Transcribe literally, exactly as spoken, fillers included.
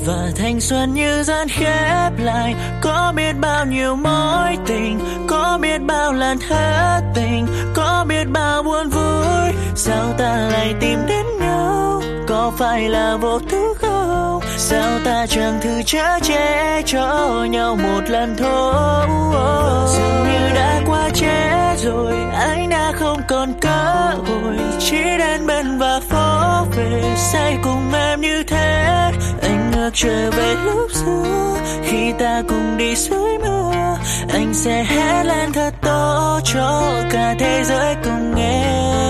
Và thanh xuân như dần khép lại, có biết bao nhiêu mối tình, có biết bao lần thất tình, có biết bao buồn vui. Sao ta lại tìm đến nhau, có phải là vô thức không? Sao ta chẳng thử chở che cho nhau một lần thôi. Dường như đã quá trễ rồi, anh đã không còn cơ hội, chỉ đến bên và phố về say cùng em như thế. Anh ước trở về lúc xưa, khi ta cùng đi dưới mưa, anh sẽ hét lên thật to cho cả thế giới cùng nghe.